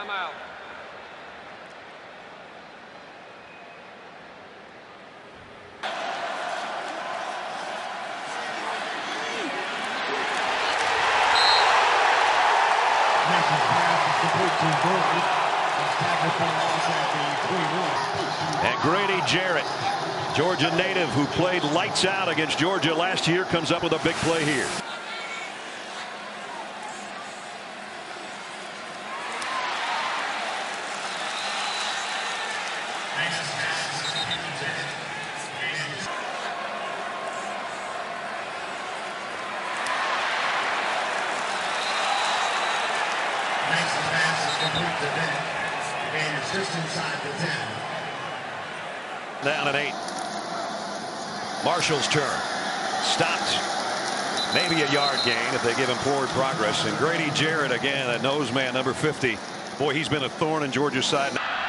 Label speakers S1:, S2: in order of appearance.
S1: Timeout.
S2: And Grady Jarrett, Georgia native who played lights out against Georgia last year, comes up with a big play here.
S3: Just inside the 10.
S2: Down at 8. Marshall's turn. Stopped. Maybe a yard gain if they give him forward progress. And Grady Jarrett again, a nose man, number 50. Boy, he's been a thorn in Georgia's side.